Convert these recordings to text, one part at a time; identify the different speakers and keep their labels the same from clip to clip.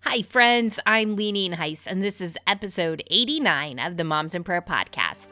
Speaker 1: Hi, friends. I'm Leaning Heiss, and this is episode 89 of the Moms in Prayer podcast.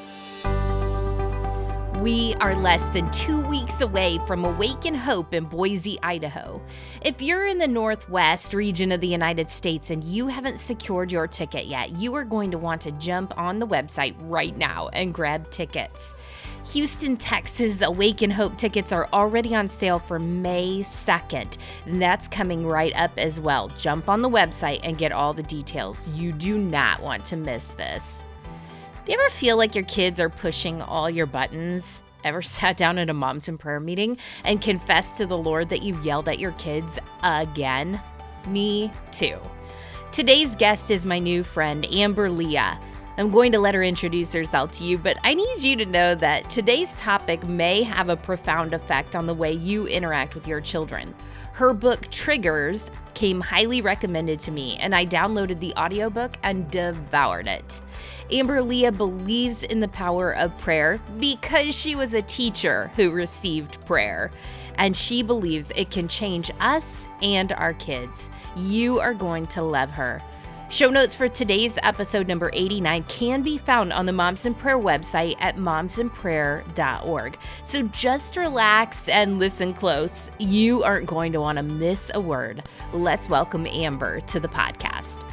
Speaker 1: We are less than 2 weeks away from Awaken Hope in Boise, Idaho. If you're in the Northwest region of the United States and you haven't secured your ticket yet, you are going to want to jump on the website right now and grab tickets. Houston, Texas Awaken Hope tickets are already on sale for May 2nd, and that's coming right up as well. Jump on the website and get all the details. You do not want to miss this. Do you ever feel like your kids are pushing all your buttons? Ever sat down at a Moms in Prayer meeting and confessed to the Lord that you yelled at your kids again? Me too. Today's guest is my new friend, Amber Leah. I'm going to let her introduce herself to you, but I need you to know that today's topic may have a profound effect on the way you interact with your children. Her book, Triggers, came highly recommended to me, and I downloaded the audiobook and devoured it. Amber Leah believes in the power of prayer because she was a teacher who received prayer, and she believes it can change us and our kids. You are going to love her. Show notes for today's episode number 89 can be found on the Moms in Prayer website at momsinprayer.org. So just relax and listen close. You aren't going to want to miss a word. Let's welcome Amber to the podcast.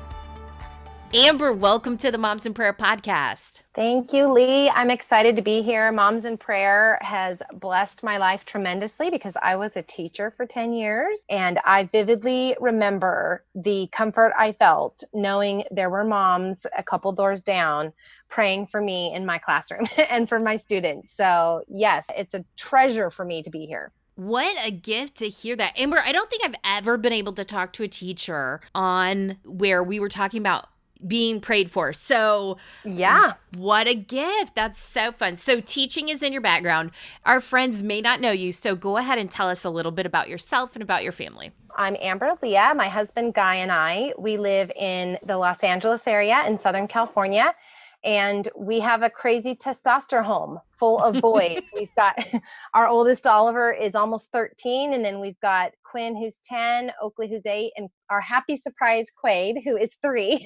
Speaker 1: Amber, welcome to the Moms in Prayer podcast.
Speaker 2: Thank you, Lee. I'm excited to be here. Moms in Prayer has blessed my life tremendously because I was a teacher for 10 years, and I vividly remember the comfort I felt knowing there were moms a couple doors down praying for me in my classroom and for my students. So yes, it's a treasure for me to be here.
Speaker 1: What a gift to hear that. Amber, I don't think I've ever been able to talk to a teacher on where we were talking about being prayed for. So
Speaker 2: yeah,
Speaker 1: what a gift. That's so fun. So teaching is in your background. Our friends may not know you, so go ahead and tell us a little bit about yourself and about your family.
Speaker 2: I'm Amber Leah. My husband, Guy, and I, we live in the Los Angeles area in Southern California. And we have a crazy testosterone home full of boys. We've got our oldest, Oliver, is almost 13. And then we've got Quinn, who's 10, Oakley, who's 8, and our happy surprise, Quaid, who is 3.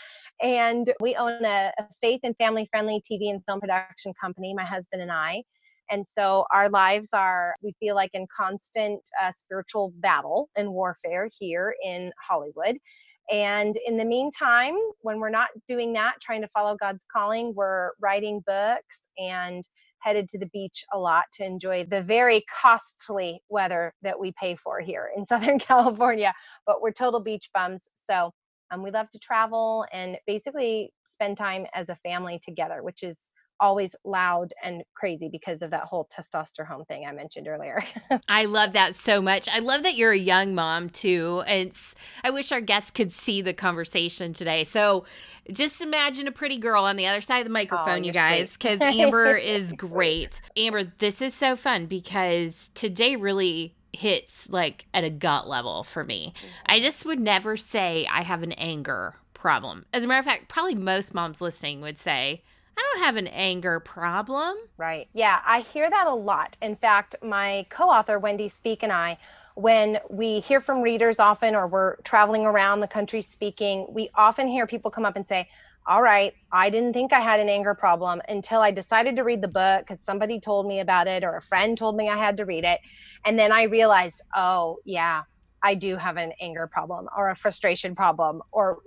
Speaker 2: And we own a faith and family-friendly TV and film production company, my husband and I. And so our lives are, we feel like, in constant spiritual battle and warfare here in Hollywood. And in the meantime, when we're not doing that, trying to follow God's calling, we're writing books and headed to the beach a lot to enjoy the very costly weather that we pay for here in Southern California. But we're total beach bums. So we love to travel and basically spend time as a family together, which is always loud and crazy because of that whole testosterone thing I mentioned earlier.
Speaker 1: I love that so much. I love that you're a young mom too. I wish our guests could see the conversation today. So just imagine a pretty girl on the other side of the microphone, you guys, because Amber is great. Amber, this is so fun because today really hits like at a gut level for me. I just would never say I have an anger problem. As a matter of fact, probably most moms listening would say, I don't have an anger problem.
Speaker 2: Right. Yeah, I hear that a lot. In fact, my co-author, Wendy Speak, and I, when we hear from readers often, or we're traveling around the country speaking, we often hear people come up and say, all right, I didn't think I had an anger problem until I decided to read the book because somebody told me about it or a friend told me I had to read it. And then I realized, oh, yeah, I do have an anger problem or a frustration problem, or,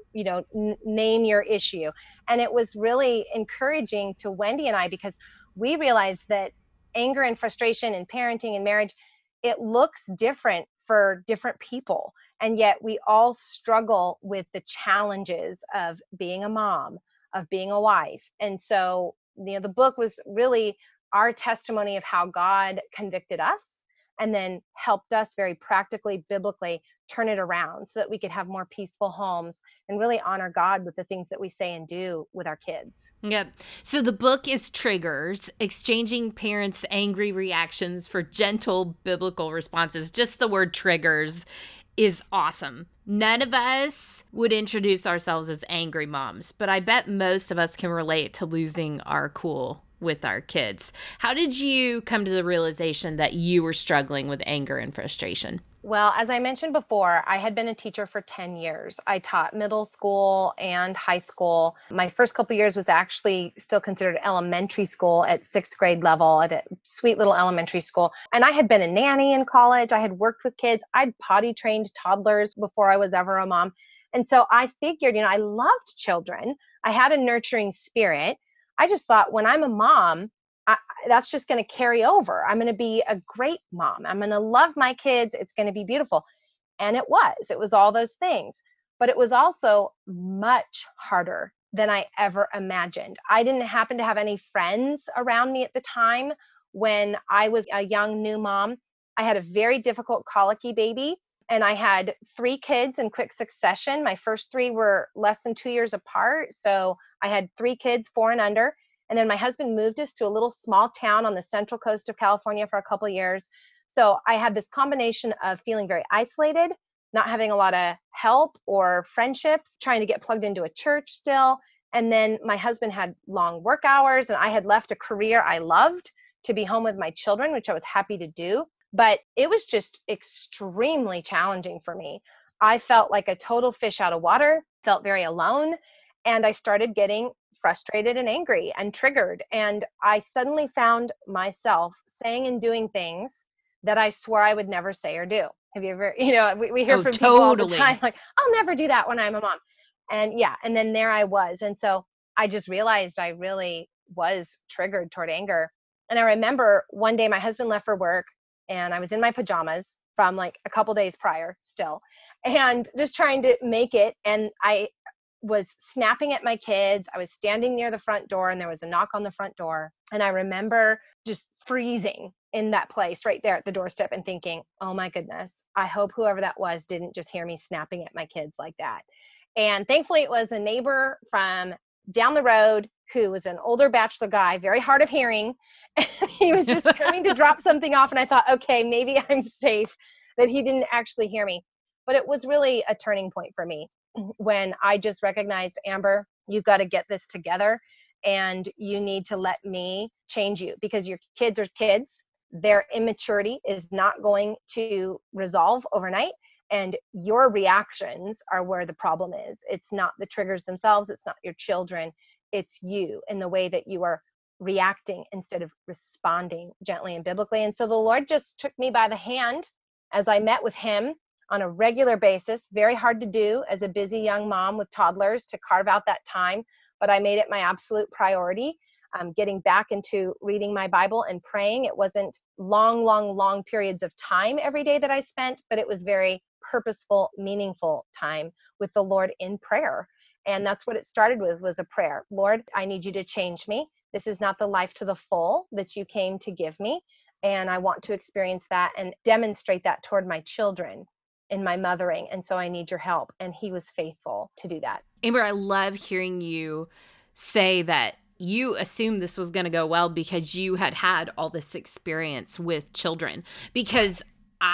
Speaker 2: name your issue. And it was really encouraging to Wendy and I because we realized that anger and frustration in parenting and marriage, it looks different for different people. And yet we all struggle with the challenges of being a mom, of being a wife. And so, the book was really our testimony of how God convicted us and then helped us very practically, biblically turn it around so that we could have more peaceful homes and really honor God with the things that we say and do with our kids.
Speaker 1: Yep. So the book is Triggers, Exchanging Parents' Angry Reactions for Gentle Biblical Responses. Just the word triggers is awesome. None of us would introduce ourselves as angry moms, but I bet most of us can relate to losing our cool with our kids. How did you come to the realization that you were struggling with anger and frustration?
Speaker 2: Well, as I mentioned before, I had been a teacher for 10 years. I taught middle school and high school. My first couple years was actually still considered elementary school at sixth grade level at a sweet little elementary school. And I had been a nanny in college. I had worked with kids. I'd potty trained toddlers before I was ever a mom. And so I figured, I loved children. I had a nurturing spirit. I just thought when I'm a mom, that's just going to carry over. I'm going to be a great mom. I'm going to love my kids. It's going to be beautiful. And it was. It was all those things. But it was also much harder than I ever imagined. I didn't happen to have any friends around me at the time when I was a young new mom. I had a very difficult colicky baby, and I had 3 kids in quick succession. My first 3 were less than 2 years apart. So I had 3 kids, 4 and under. And then my husband moved us to a little small town on the central coast of California for a couple of years. So I had this combination of feeling very isolated, not having a lot of help or friendships, trying to get plugged into a church still. And then my husband had long work hours, and I had left a career I loved to be home with my children, which I was happy to do. But it was just extremely challenging for me. I felt like a total fish out of water, felt very alone. And I started getting frustrated and angry and triggered. And I suddenly found myself saying and doing things that I swore I would never say or do. Have you ever, we hear
Speaker 1: Oh,
Speaker 2: from people all the
Speaker 1: totally.
Speaker 2: time, like, I'll never do that when I'm a mom. And yeah, and then there I was. And so I just realized I really was triggered toward anger. And I remember one day my husband left for work and I was in my pajamas from like a couple days prior still, and just trying to make it. And I was snapping at my kids. I was standing near the front door and there was a knock on the front door. And I remember just freezing in that place right there at the doorstep and thinking, oh my goodness, I hope whoever that was didn't just hear me snapping at my kids like that. And thankfully, it was a neighbor from down the road who was an older bachelor guy, very hard of hearing. He was just coming to drop something off. And I thought, okay, maybe I'm safe that he didn't actually hear me. But it was really a turning point for me when I just recognized, Amber, you've got to get this together and you need to let me change you, because your kids are kids. Their immaturity is not going to resolve overnight. And your reactions are where the problem is. It's not the triggers themselves. It's not your children. It's you and the way that you are reacting instead of responding gently and biblically. And so the Lord just took me by the hand as I met with him on a regular basis. Very hard to do as a busy young mom with toddlers to carve out that time, but I made it my absolute priority. Getting back into reading my Bible and praying. It wasn't long periods of time every day that I spent, but it was very purposeful, meaningful time with the Lord in prayer. And that's what it started with, was a prayer. Lord, I need you to change me. This is not the life to the full that you came to give me. And I want to experience that and demonstrate that toward my children in my mothering. And so I need your help. And he was faithful to do that.
Speaker 1: Amber, I love hearing you say that you assumed this was going to go well because you had all this experience with children. Because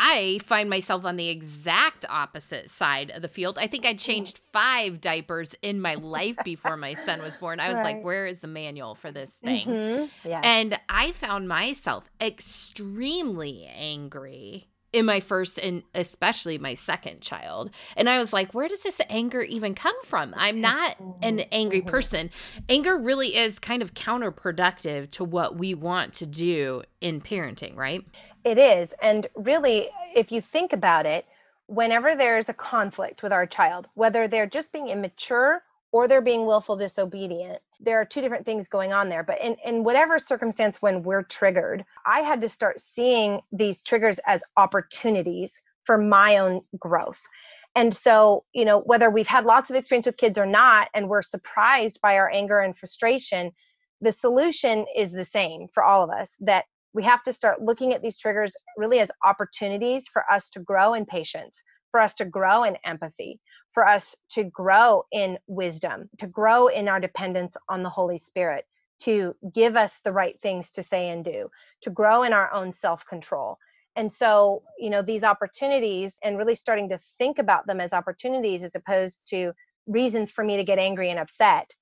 Speaker 1: I find myself on the exact opposite side of the field. I think I changed 5 diapers in my life before my son was born. I was like, where is the manual for this thing?
Speaker 2: Mm-hmm. Yes.
Speaker 1: And I found myself extremely angry in my first and especially my second child. And I was like, where does this anger even come from? I'm not an angry person. Anger really is kind of counterproductive to what we want to do in parenting, right?
Speaker 2: It is. And really, if you think about it, whenever there's a conflict with our child, whether they're just being immature or they're being willful disobedient, there are 2 different things going on there. But in whatever circumstance, when we're triggered, I had to start seeing these triggers as opportunities for my own growth. And so, whether we've had lots of experience with kids or not, and we're surprised by our anger and frustration, the solution is the same for all of us, that we have to start looking at these triggers really as opportunities for us to grow in patience, for us to grow in empathy, for us to grow in wisdom, to grow in our dependence on the Holy Spirit, to give us the right things to say and do, to grow in our own self-control. And so, these opportunities, and really starting to think about them as opportunities as opposed to reasons for me to get angry and upset,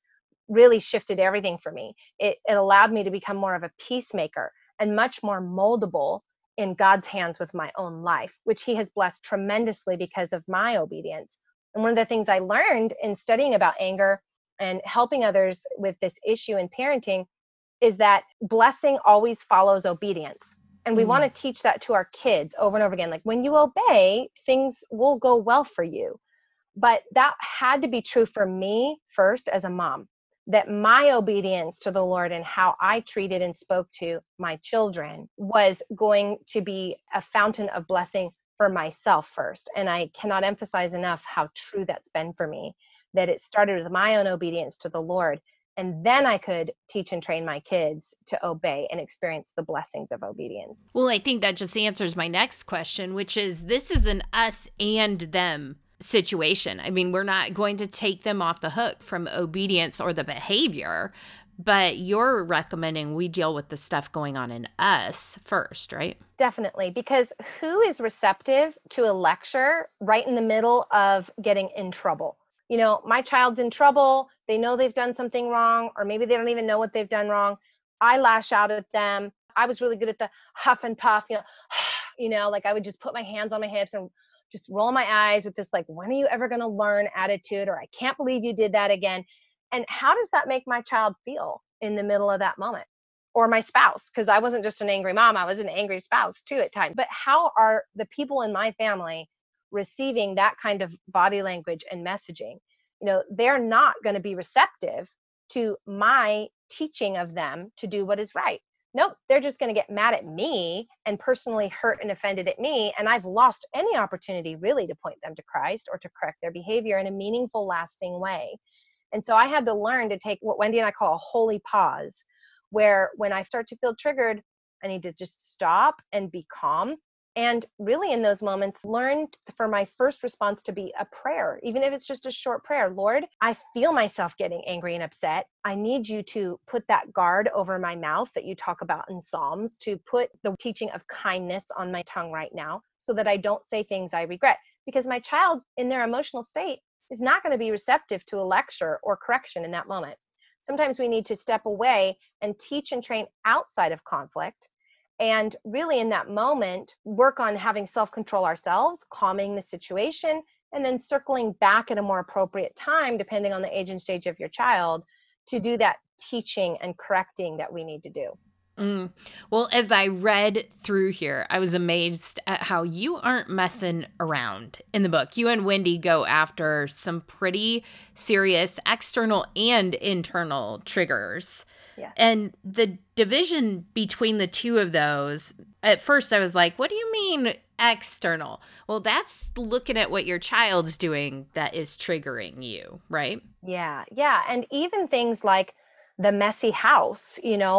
Speaker 2: really shifted everything for me. It allowed me to become more of a peacemaker and much more moldable in God's hands with my own life, which He has blessed tremendously because of my obedience. And one of the things I learned in studying about anger and helping others with this issue in parenting is that blessing always follows obedience. And we want
Speaker 1: Mm.
Speaker 2: to teach that to our kids over and over again. Like, when you obey, things will go well for you. But that had to be true for me first as a mom, that my obedience to the Lord and how I treated and spoke to my children was going to be a fountain of blessing for myself first. And I cannot emphasize enough how true that's been for me, that it started with my own obedience to the Lord. And then I could teach and train my kids to obey and experience the blessings of obedience.
Speaker 1: Well, I think that just answers my next question, which is this is an us and them situation. I mean, we're not going to take them off the hook from obedience or the behavior, but you're recommending we deal with the stuff going on in us first, right?
Speaker 2: Definitely, because who is receptive to a lecture right in the middle of getting in trouble? You know, my child's in trouble, they know they've done something wrong, or maybe they don't even know what they've done wrong. I lash out at them. I was really good at the huff and puff, like I would just put my hands on my hips and just roll my eyes with this, like, when are you ever going to learn attitude? Or I can't believe you did that again. And how does that make my child feel in the middle of that moment? Or my spouse, because I wasn't just an angry mom, I was an angry spouse too at times. But how are the people in my family receiving that kind of body language and messaging? They're not going to be receptive to my teaching of them to do what is right. Nope, they're just going to get mad at me and personally hurt and offended at me. And I've lost any opportunity really to point them to Christ or to correct their behavior in a meaningful, lasting way. And so I had to learn to take what Wendy and I call a holy pause, where when I start to feel triggered, I need to just stop and be calm. And really, in those moments, learned for my first response to be a prayer, even if it's just a short prayer. Lord, I feel myself getting angry and upset. I need you to put that guard over my mouth that you talk about in Psalms, to put the teaching of kindness on my tongue right now so that I don't say things I regret. Because my child in their emotional state is not going to be receptive to a lecture or correction in that moment. Sometimes we need to step away and teach and train outside of conflict. And really, in that moment, work on having self-control ourselves, calming the situation, and then circling back at a more appropriate time, depending on the age and stage of your child, to do that teaching and correcting that we need to do.
Speaker 1: Mm. Well, as I read through here, I was amazed at how you aren't messing around in the book. You and Wendy go after some pretty serious external and internal triggers.
Speaker 2: Yeah.
Speaker 1: And the division between the two of those, at first I was like, what do you mean external? Well, that's looking at what your child's doing that is triggering you, right?
Speaker 2: Yeah. Yeah. And even things like the messy house,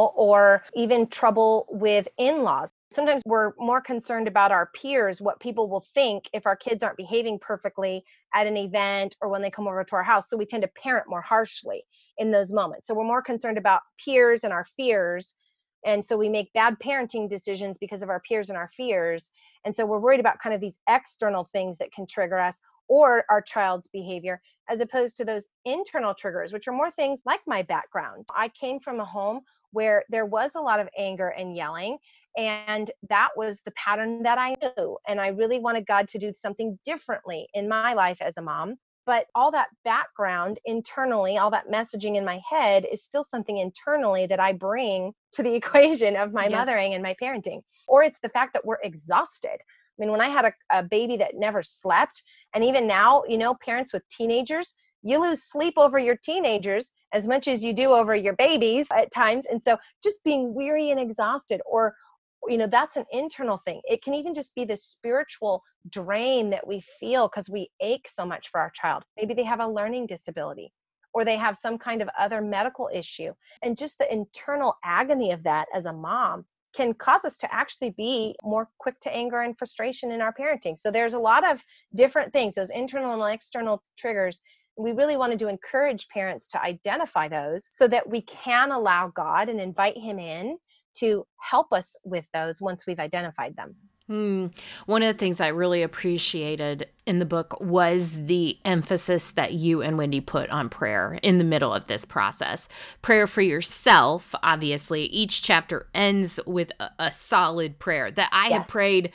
Speaker 2: or even trouble with in-laws. Sometimes we're more concerned about our peers, what people will think if our kids aren't behaving perfectly at an event or when they come over to our house. So we tend to parent more harshly in those moments. So we're more concerned about peers and our fears. And so we make bad parenting decisions because of our peers and our fears. And so we're worried about kind of these external things that can trigger us or our child's behavior, as opposed to those internal triggers, which are more things like my background. I came from a home where there was a lot of anger and yelling, and that was the pattern that I knew. And I really wanted God to do something differently in my life as a mom. But all that background internally, all that messaging in my head is still something internally that I bring to the equation of my
Speaker 1: Yep.
Speaker 2: mothering and my parenting. Or it's the fact that we're exhausted. I mean, when I had a baby that never slept, and even now, parents with teenagers, you lose sleep over your teenagers as much as you do over your babies at times. And so just being weary and exhausted, or that's an internal thing. It can even just be the spiritual drain that we feel because we ache so much for our child. Maybe they have a learning disability, or they have some kind of other medical issue. And just the internal agony of that as a mom can cause us to actually be more quick to anger and frustration in our parenting. So there's a lot of different things, those internal and external triggers. We really wanted to encourage parents to identify those so that we can allow God and invite Him in to help us with those once we've identified them.
Speaker 1: Hmm. One of the things I really appreciated in the book was the emphasis that you and Wendy put on prayer in the middle of this process. Prayer for yourself, obviously. Each chapter ends with a solid prayer that I have
Speaker 2: Yes.
Speaker 1: prayed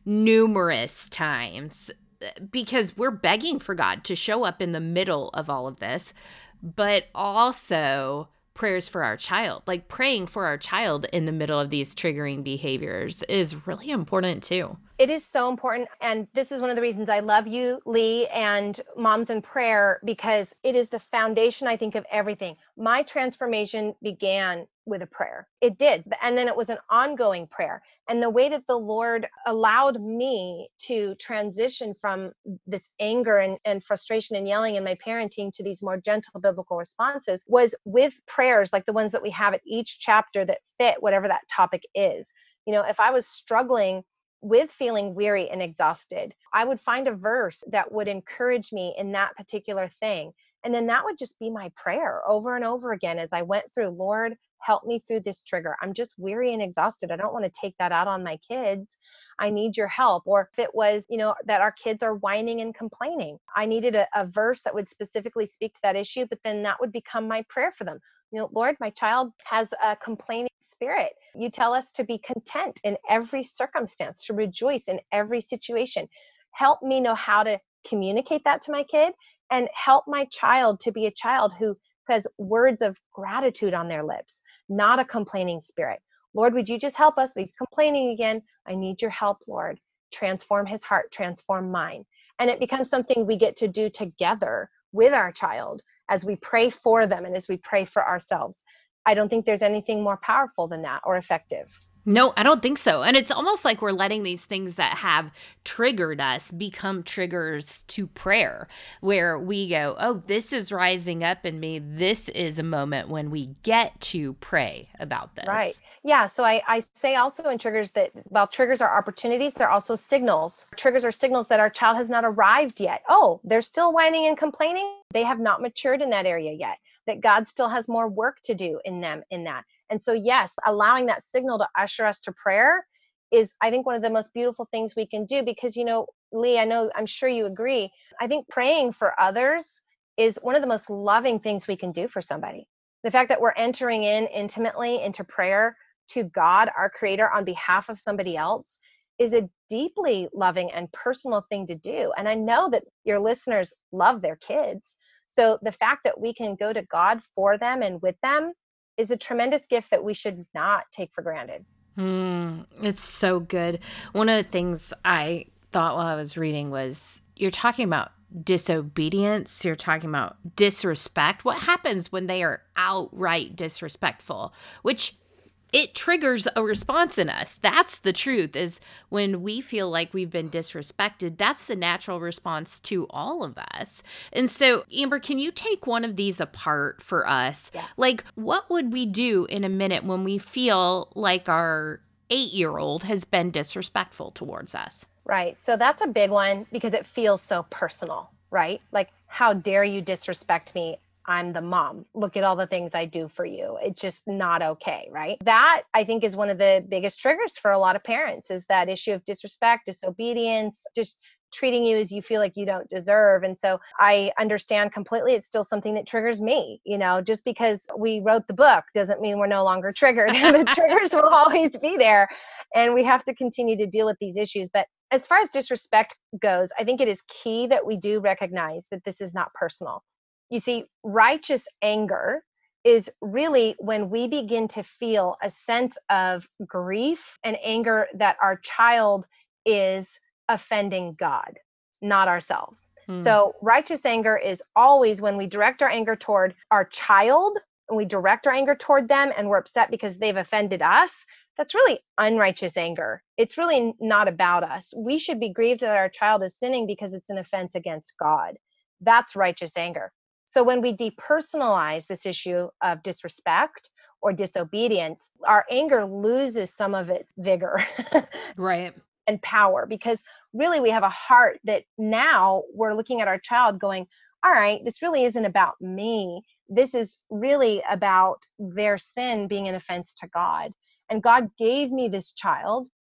Speaker 1: numerous times because we're begging for God to show up in the middle of all of this, but also prayers for our child. Like praying for our child in the middle of these triggering behaviors is really important too.
Speaker 2: It is so important. And this is one of the reasons I love you, Lee, and Moms in Prayer, because it is the foundation, I think, of everything. My transformation began with a prayer. It did. And then it was an ongoing prayer. And the way that the Lord allowed me to transition from this anger and frustration and yelling in my parenting to these more gentle biblical responses was with prayers like the ones that we have at each chapter that fit whatever that topic is. If I was struggling with feeling weary and exhausted, I would find a verse that would encourage me in that particular thing. And then that would just be my prayer over and over again as I went through, Lord, help me through this trigger. I'm just weary and exhausted. I don't want to take that out on my kids. I need your help. Or if it was, that our kids are whining and complaining, I needed a verse that would specifically speak to that issue, but then that would become my prayer for them. Lord, my child has a complaining spirit. You tell us to be content in every circumstance, to rejoice in every situation. Help me know how to communicate that to my kid, and help my child to be a child who has words of gratitude on their lips, not a complaining spirit. Lord, would you just help us? He's complaining again. I need your help, Lord. Transform his heart, transform mine. And it becomes something we get to do together with our child as we pray for them and as we pray for ourselves. I don't think there's anything more powerful than that or effective.
Speaker 1: No, I don't think so. And it's almost like we're letting these things that have triggered us become triggers to prayer, where we go, oh, this is rising up in me. This is a moment when we get to pray about this.
Speaker 2: Right. Yeah. So I say also in triggers that while triggers are opportunities, they're also signals. Triggers are signals that our child has not arrived yet. Oh, they're still whining and complaining. They have not matured in that area yet, that God still has more work to do in them in that. And so, yes, allowing that signal to usher us to prayer is, I think, one of the most beautiful things we can do because, Lee, I'm sure you agree. I think praying for others is one of the most loving things we can do for somebody. The fact that we're entering in intimately into prayer to God, our creator, on behalf of somebody else is a deeply loving and personal thing to do. And I know that your listeners love their kids. So the fact that we can go to God for them and with them is a tremendous gift that we should not take for granted.
Speaker 1: It's so good. One of the things I thought while I was reading was you're talking about disobedience, you're talking about disrespect. What happens when they are outright disrespectful? Which it triggers a response in us. That's the truth, is when we feel like we've been disrespected, that's the natural response to all of us. And so, Amber, can you take one of these apart for us?
Speaker 2: Yeah.
Speaker 1: Like, what would we do in a minute when we feel like our 8-year-old has been disrespectful towards us?
Speaker 2: Right. So that's a big one because it feels so personal, right? Like, how dare you disrespect me? I'm the mom. Look at all the things I do for you. It's just not okay, right? That I think is one of the biggest triggers for a lot of parents is that issue of disrespect, disobedience, just treating you as you feel like you don't deserve. And so I understand completely. It's still something that triggers me. Just because we wrote the book doesn't mean we're no longer triggered. The triggers will always be there. And we have to continue to deal with these issues. But as far as disrespect goes, I think it is key that we do recognize that this is not personal. You see, righteous anger is really when we begin to feel a sense of grief and anger that our child is offending God, not ourselves. So righteous anger is always when we direct our anger toward our child and we direct our anger toward them and we're upset because they've offended us. That's really unrighteous anger. It's really not about us. We should be grieved that our child is sinning because it's an offense against God. That's righteous anger. So when we depersonalize this issue of disrespect or disobedience, our anger loses some of its vigor.
Speaker 1: Right.
Speaker 2: And power, because really we have a heart that now we're looking at our child going, all right, this really isn't about me. This is really about their sin being an offense to God. And God gave me this child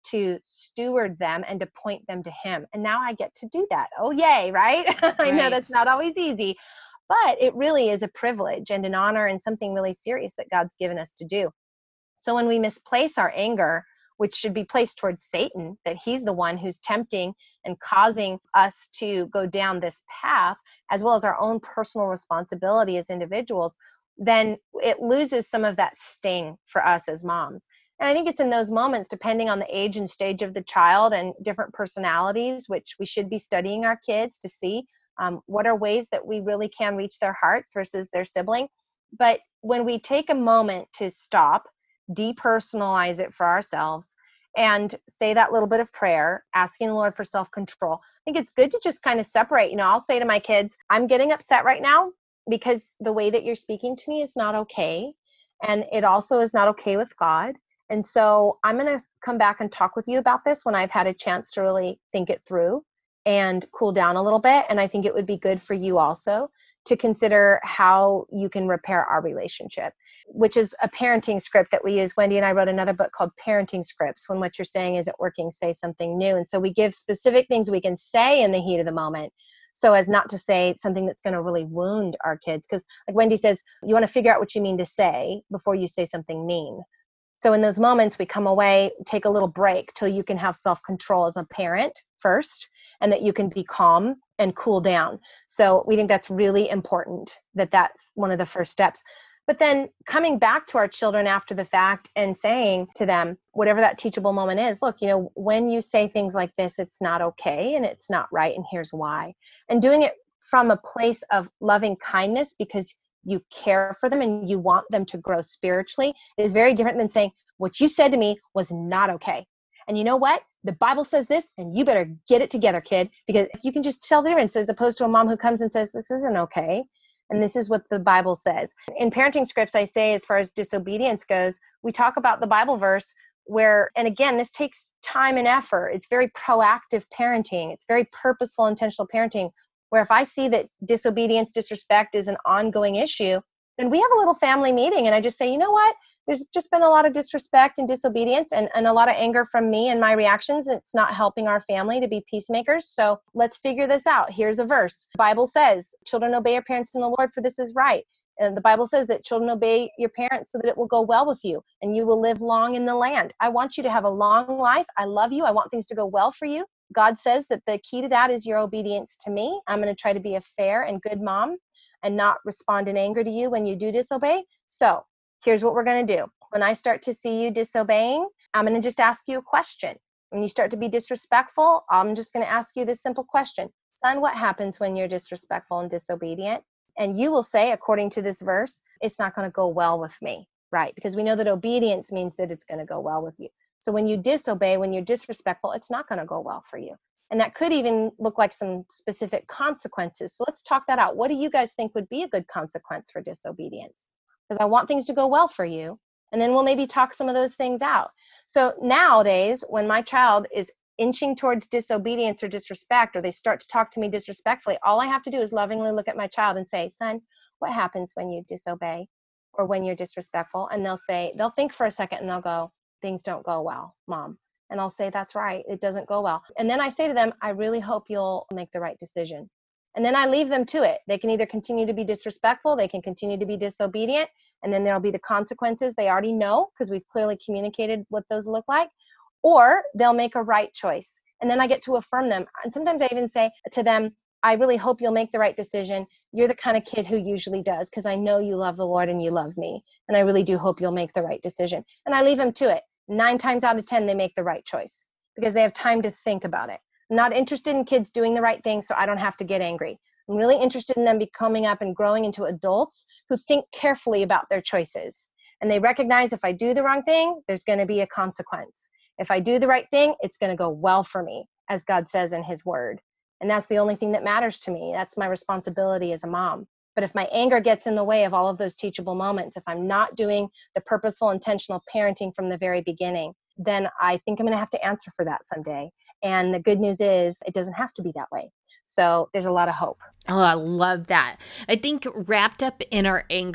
Speaker 2: to steward them and to point them to him. And now I get to do that. Oh, yay, right? I know
Speaker 1: Right.
Speaker 2: that's not always easy, but it really is a privilege and an honor and something really serious that God's given us to do. So when we misplace our anger, which should be placed towards Satan, that he's the one who's tempting and causing us to go down this path, as well as our own personal responsibility as individuals, then it loses some of that sting for us as moms. And I think it's in those moments, depending on the age and stage of the child and different personalities, which we should be studying our kids to see what are ways that we really can reach their hearts versus their sibling. But when we take a moment to stop, depersonalize it for ourselves, and say that little bit of prayer, asking the Lord for self-control. I think it's good to just kind of separate. I'll say to my kids, I'm getting upset right now because the way that you're speaking to me is not okay. And it also is not okay with God. And so I'm going to come back and talk with you about this when I've had a chance to really think it through and cool down a little bit. And I think it would be good for you also to consider how you can repair our relationship, which is a parenting script that we use. Wendy and I wrote another book called Parenting Scripts. When what you're saying isn't working, say something new. And so we give specific things we can say in the heat of the moment so as not to say something that's going to really wound our kids. Because like Wendy says, you want to figure out what you mean to say before you say something mean. So in those moments, we come away, take a little break till you can have self-control as a parent first, and that you can be calm and cool down. So we think that's really important, that that's one of the first steps. But then coming back to our children after the fact and saying to them, whatever that teachable moment is, look, when you say things like this, it's not okay and it's not right, and here's why. And doing it from a place of loving kindness because you care for them and you want them to grow spiritually is very different than saying, what you said to me was not okay. And you know what? The Bible says this, and you better get it together, kid, because you can just tell the difference as opposed to a mom who comes and says, this isn't okay. And this is what the Bible says. In parenting scripts, I say, as far as disobedience goes, we talk about the Bible verse where, and again, this takes time and effort. It's very proactive parenting. It's very purposeful, intentional parenting, where if I see that disobedience, disrespect is an ongoing issue, then we have a little family meeting and I just say, you know what? There's just been a lot of disrespect and disobedience and a lot of anger from me and my reactions. It's not helping our family to be peacemakers. So let's figure this out. Here's a verse. The Bible says, children, obey your parents in the Lord, for this is right. And the Bible says that children obey your parents so that it will go well with you and you will live long in the land. I want you to have a long life. I love you. I want things to go well for you. God says that the key to that is your obedience to me. I'm going to try to be a fair and good mom and not respond in anger to you when you do disobey. So here's what we're going to do. When I start to see you disobeying, I'm going to just ask you a question. When you start to be disrespectful, I'm just going to ask you this simple question. Son, what happens when you're disrespectful and disobedient? And you will say, according to this verse, it's not going to go well with me, right? Because we know that obedience means that it's going to go well with you. So when you disobey, when you're disrespectful, it's not going to go well for you. And that could even look like some specific consequences. So let's talk that out. What do you guys think would be a good consequence for disobedience? Because I want things to go well for you. And then we'll maybe talk some of those things out. So nowadays, when my child is inching towards disobedience or disrespect, or they start to talk to me disrespectfully, all I have to do is lovingly look at my child and say, son, what happens when you disobey or when you're disrespectful? And they'll think for a second and they'll go, things don't go well, Mom. And I'll say, that's right, it doesn't go well. And then I say to them, I really hope you'll make the right decision. And then I leave them to it. They can either continue to be disrespectful, they can continue to be disobedient, and then there'll be the consequences they already know because we've clearly communicated what those look like, or they'll make a right choice. And then I get to affirm them. And sometimes I even say to them, I really hope you'll make the right decision. You're the kind of kid who usually does, because I know you love the Lord and you love me. And I really do hope you'll make the right decision. And I leave them to it. 9 times out of 10, they make the right choice because they have time to think about it. I'm not interested in kids doing the right thing, so I don't have to get angry. I'm really interested in them becoming up and growing into adults who think carefully about their choices. And they recognize if I do the wrong thing, there's going to be a consequence. If I do the right thing, it's going to go well for me, as God says in his word. And that's the only thing that matters to me. That's my responsibility as a mom. But if my anger gets in the way of all of those teachable moments, if I'm not doing the purposeful, intentional parenting from the very beginning, then I think I'm going to have to answer for that someday. And the good news is it doesn't have to be that way. So there's a lot of hope.
Speaker 1: Oh, I love that. I think wrapped up in our anger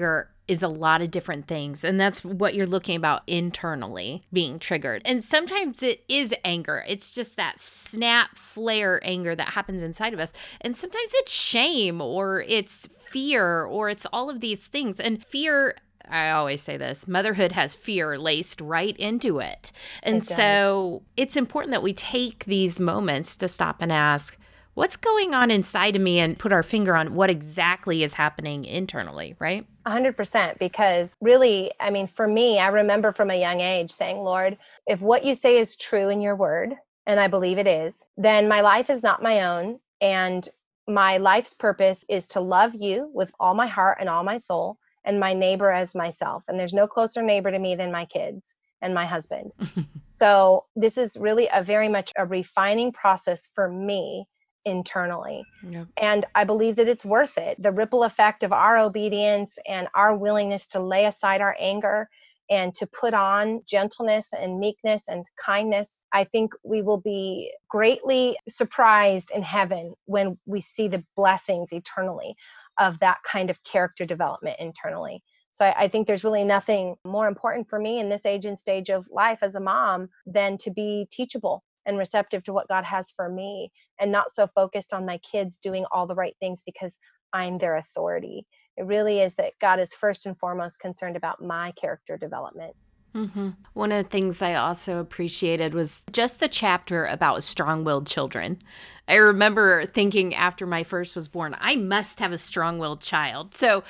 Speaker 1: is a lot of different things. And that's what you're looking about internally being triggered. And sometimes it is anger. It's just that snap, flare anger that happens inside of us. And sometimes it's shame or it's fear or it's all of these things. And fear, I always say this, motherhood has fear laced right into it. And so it's important that we take these moments to stop and ask, what's going on inside of me, and put our finger on what exactly is happening internally, right?
Speaker 2: 100%. Because really, I mean, for me, I remember from a young age saying, Lord, if what you say is true in your word, and I believe it is, then my life is not my own. And my life's purpose is to love you with all my heart and all my soul, and my neighbor as myself. And there's no closer neighbor to me than my kids and my husband. So this is really a very much a refining process for me internally.
Speaker 1: Yep.
Speaker 2: And I believe that it's worth it. The ripple effect of our obedience and our willingness to lay aside our anger and to put on gentleness and meekness and kindness, I think we will be greatly surprised in heaven when we see the blessings eternally of that kind of character development internally. So I think there's really nothing more important for me in this age and stage of life as a mom than to be teachable and receptive to what God has for me, and not so focused on my kids doing all the right things because I'm their authority. It really is that God is first and foremost concerned about my character development.
Speaker 1: Mm-hmm. One of the things I also appreciated was just the chapter about strong-willed children. I remember thinking after my first was born, I must have a strong-willed child. So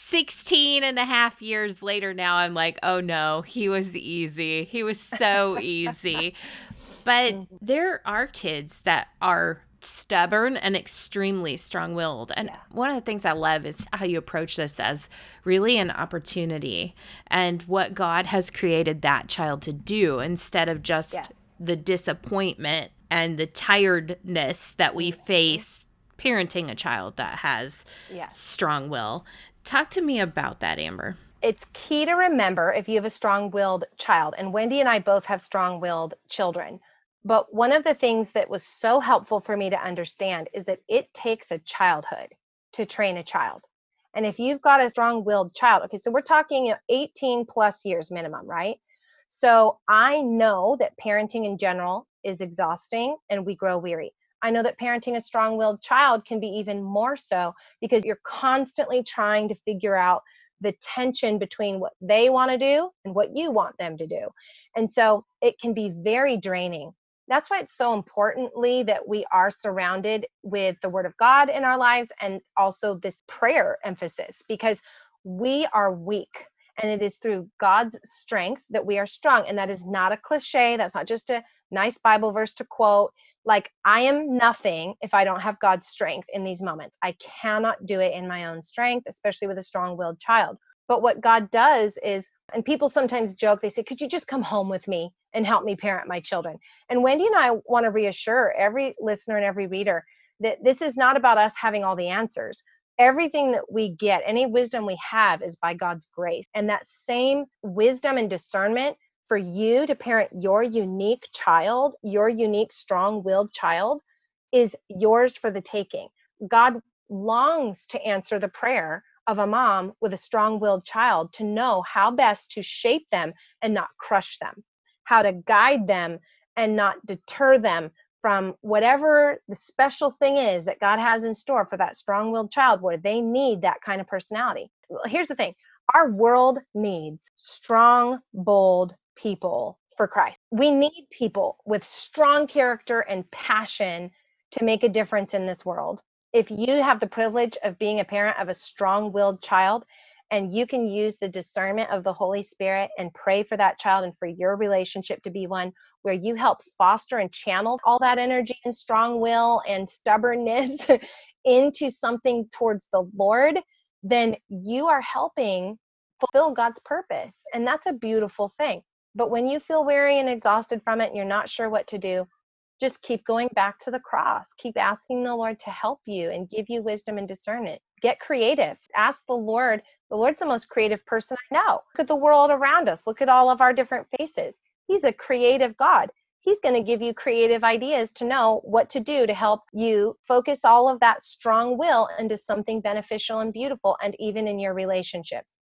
Speaker 1: 16 and a half years later now, I'm like, oh no, he was easy. He was so easy. But there are kids that are stubborn and extremely strong-willed. And one of the things I love is how you approach this as really an opportunity and what God has created that child to do, instead of just the disappointment and the tiredness that we face parenting a child that has strong will. Talk to me about that, Amber.
Speaker 2: It's key to remember if you have a strong-willed child, and Wendy and I both have strong-willed children. But one of the things that was so helpful for me to understand is that it takes a childhood to train a child. And if you've got a strong-willed child, okay, so we're talking 18 plus years minimum, right? So I know that parenting in general is exhausting and we grow weary. I know that parenting a strong-willed child can be even more so, because you're constantly trying to figure out the tension between what they want to do and what you want them to do. And so it can be very draining. That's why it's so importantly that we are surrounded with the word of God in our lives, and also this prayer emphasis, because we are weak and it is through God's strength that we are strong. And that is not a cliche. That's not just a nice Bible verse to quote. Like, I am nothing if I don't have God's strength in these moments. I cannot do it in my own strength, especially with a strong-willed child. But what God does is, and people sometimes joke, they say, could you just come home with me and help me parent my children? And Wendy and I want to reassure every listener and every reader that this is not about us having all the answers. Everything that we get, any wisdom we have, is by God's grace. And that same wisdom and discernment for you to parent your unique child, your unique strong-willed child, is yours for the taking. God longs to answer the prayer of a mom with a strong-willed child, to know how best to shape them and not crush them, how to guide them and not deter them from whatever the special thing is that God has in store for that strong-willed child, where they need that kind of personality. Well, here's the thing. Our world needs strong, bold people for Christ. We need people with strong character and passion to make a difference in this world. If you have the privilege of being a parent of a strong-willed child, and you can use the discernment of the Holy Spirit and pray for that child and for your relationship to be one where you help foster and channel all that energy and strong will and stubbornness into something towards the Lord, then you are helping fulfill God's purpose. And that's a beautiful thing. But when you feel weary and exhausted from it and you're not sure what to do, just keep going back to the cross. Keep asking the Lord to help you and give you wisdom and discernment. Get creative. Ask the Lord. The Lord's the most creative person I know. Look at the world around us. Look at all of our different faces. He's a creative God. He's going to give you creative ideas to know what to do to help you focus all of that strong will into something beneficial and beautiful, and even in your relationship.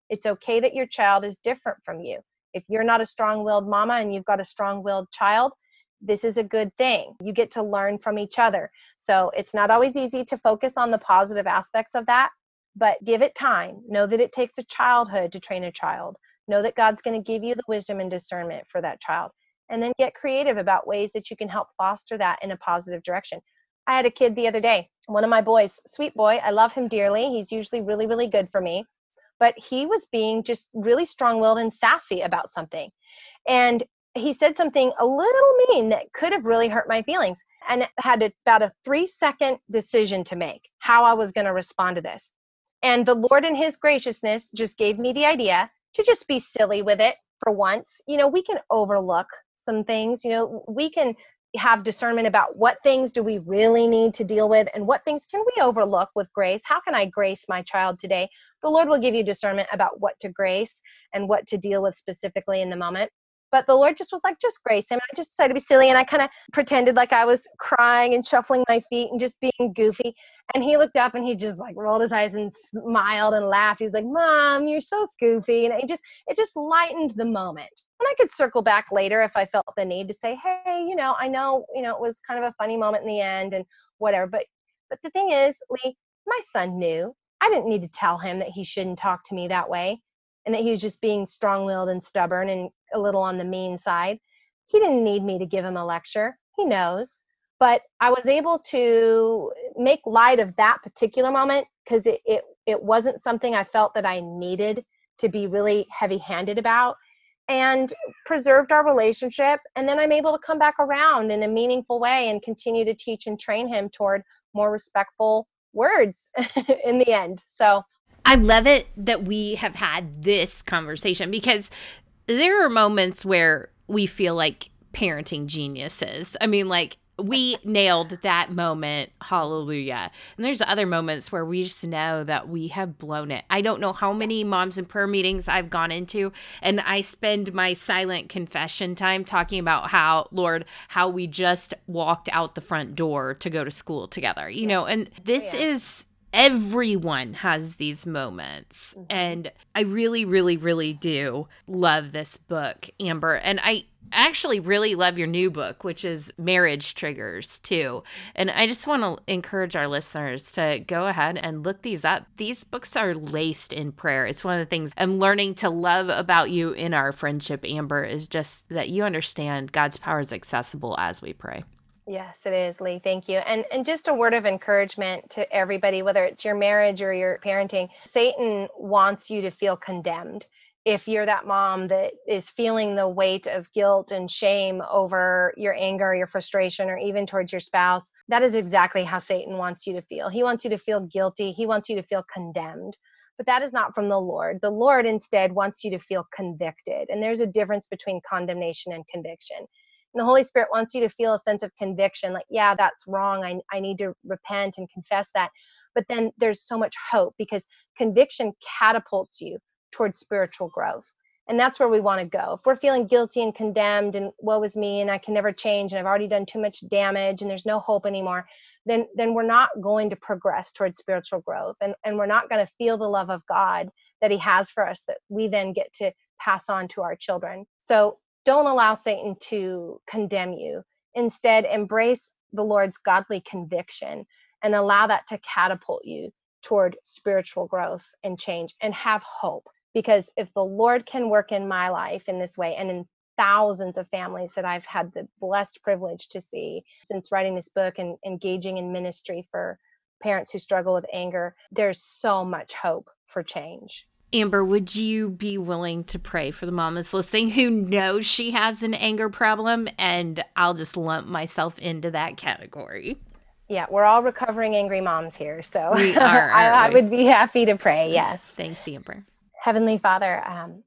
Speaker 2: It's okay that your child is different from you. If you're not a strong-willed mama and you've got a strong-willed child, this is a good thing. You get to learn from each other. So it's not always easy to focus on the positive aspects of that, but give it time. Know that it takes a childhood to train a child. Know that God's going to give you the wisdom and discernment for that child. And then get creative about ways that you can help foster that in a positive direction. I had a kid the other day, one of my boys, sweet boy. I love him dearly. He's usually really, really good for me. But he was being just really strong-willed and sassy about something. And he said something a little mean that could have really hurt my feelings. And it had about a 3-second decision to make how I was going to respond to this. And the Lord in his graciousness just gave me the idea to just be silly with it for once. We can overlook some things. We can have discernment about what things do we really need to deal with and what things can we overlook with grace. How can I grace my child today? The Lord will give you discernment about what to grace and what to deal with specifically in the moment. But the Lord just was like, just grace him. I just decided to be silly, and I kind of pretended like I was crying and shuffling my feet and just being goofy. And he looked up and he just like rolled his eyes and smiled and laughed. He's like, Mom, you're so goofy. And it just lightened the moment. And I could circle back later if I felt the need to say, hey, I know, it was kind of a funny moment in the end and whatever. But the thing is, Lee, my son knew. I didn't need to tell him that he shouldn't talk to me that way and that he was just being strong-willed and stubborn and a little on the mean side. He didn't need me to give him a lecture. He knows. But I was able to make light of that particular moment because it wasn't something I felt that I needed to be really heavy-handed about, and preserved our relationship. And then I'm able to come back around in a meaningful way and continue to teach and train him toward more respectful words in the end. So
Speaker 1: I love it that we have had this conversation because there are moments where we feel like parenting geniuses. I mean, like, we nailed that moment. Hallelujah. And there's other moments where we just know that we have blown it. I don't know how many moms and prayer meetings I've gone into, and I spend my silent confession time talking about how, Lord, how we just walked out the front door to go to school together, and this is, everyone has these moments. And I really, really, really do love this book, Amber. And I actually really love your new book, which is Marriage Triggers, too. And I just want to encourage our listeners to go ahead and look these up. These books are laced in prayer. It's one of the things I'm learning to love about you in our friendship, Amber, is just that you understand God's power is accessible as we pray.
Speaker 2: Yes, it is, Lee. Thank you. And just a word of encouragement to everybody, whether it's your marriage or your parenting. Satan wants you to feel condemned. If you're that mom that is feeling the weight of guilt and shame over your anger, your frustration, or even towards your spouse, that is exactly how Satan wants you to feel. He wants you to feel guilty. He wants you to feel condemned. But that is not from the Lord. The Lord instead wants you to feel convicted. And there's a difference between condemnation and conviction. And the Holy Spirit wants you to feel a sense of conviction, like, yeah, that's wrong. I need to repent and confess that. But then there's so much hope because conviction catapults you towards spiritual growth. And that's where we want to go. If we're feeling guilty and condemned and woe is me and I can never change and I've already done too much damage and there's no hope anymore, then we're not going to progress towards spiritual growth. And we're not going to feel the love of God that he has for us that we then get to pass on to our children. So don't allow Satan to condemn you. Instead, embrace the Lord's godly conviction and allow that to catapult you toward spiritual growth and change, and have hope. Because if the Lord can work in my life in this way and in thousands of families that I've had the blessed privilege to see since writing this book and engaging in ministry for parents who struggle with anger, there's so much hope for change.
Speaker 1: Amber, would you be willing to pray for the mom that's listening who knows she has an anger problem? And I'll just lump myself into that category.
Speaker 2: Yeah, we're all recovering angry moms here. So
Speaker 1: we are,
Speaker 2: I would be happy to pray. Yes.
Speaker 1: Thanks, Amber.
Speaker 2: Heavenly Father,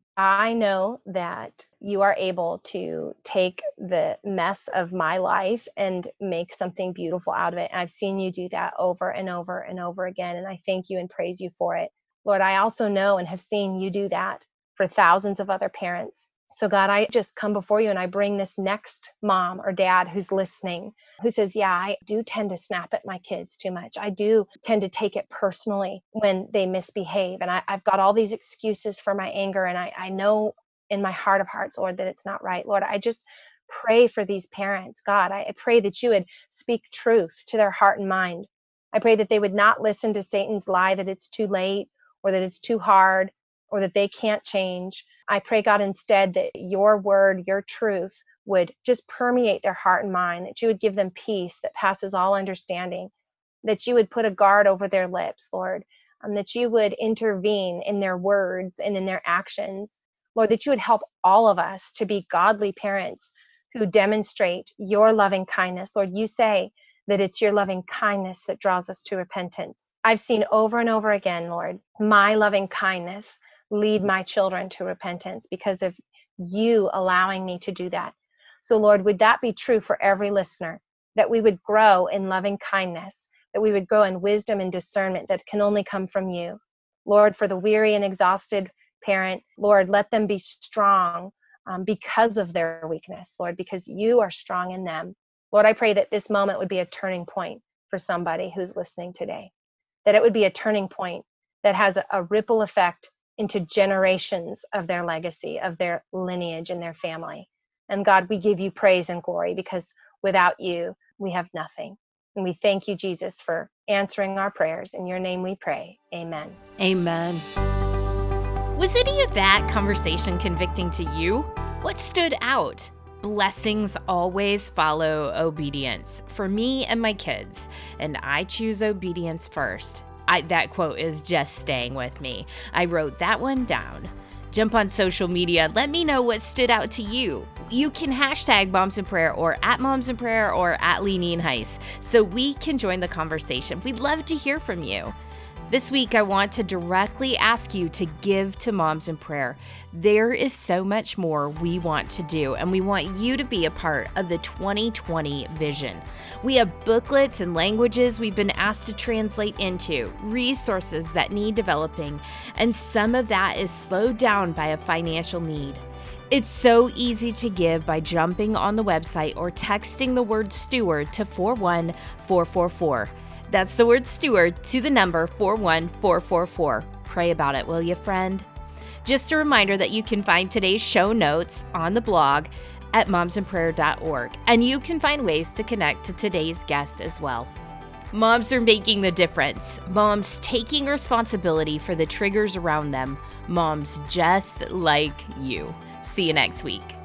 Speaker 2: I know that you are able to take the mess of my life and make something beautiful out of it. I've seen you do that over and over and over again. And I thank you and praise you for it. Lord, I also know and have seen you do that for thousands of other parents So God, I just come before you and I bring this next mom or dad who's listening, who says, yeah, I do tend to snap at my kids too much. I do tend to take it personally when they misbehave. And I've got all these excuses for my anger. And I know in my heart of hearts, Lord, that it's not right. Lord, I just pray for these parents. God, I pray that you would speak truth to their heart and mind. I pray that they would not listen to Satan's lie that it's too late or that it's too hard or that they can't change. I pray, God, instead that your word, your truth would just permeate their heart and mind, that you would give them peace that passes all understanding, that you would put a guard over their lips, Lord, that you would intervene in their words and in their actions. Lord, that you would help all of us to be godly parents who demonstrate your loving kindness. Lord, you say that it's your loving kindness that draws us to repentance. I've seen over and over again, Lord, my loving kindness lead my children to repentance because of you allowing me to do that. So, Lord, would that be true for every listener, that we would grow in loving kindness, that we would grow in wisdom and discernment that can only come from you. Lord, for the weary and exhausted parent, Lord, let them be strong because of their weakness, Lord, because you are strong in them. Lord, I pray that this moment would be a turning point for somebody who's listening today, that it would be a turning point that has a ripple effect into generations of their legacy, of their lineage and their family. And God, we give you praise and glory because without you, we have nothing. And we thank you, Jesus, for answering our prayers. In your name we pray. Amen.
Speaker 1: Amen. Was any of that conversation convicting to you? What stood out? Blessings always follow obedience for me and my kids, and I choose obedience first. That quote is just staying with me. I wrote that one down. Jump on social media. Let me know what stood out to you. You can hashtag Moms in Prayer or at Moms in Prayer or at Leanie and Heiss so we can join the conversation. We'd love to hear from you. This week, I want to directly ask you to give to Moms in Prayer. There is so much more we want to do, and we want you to be a part of the 2020 vision. We have booklets and languages we've been asked to translate into, resources that need developing, and some of that is slowed down by a financial need. It's so easy to give by jumping on the website or texting the word steward to 41444. That's the word steward to the number 41444. Pray about it, will you, friend? Just a reminder that you can find today's show notes on the blog at momsinprayer.org, and you can find ways to connect to today's guest as well. Moms are making the difference. Moms taking responsibility for the triggers around them. Moms just like you. See you next week.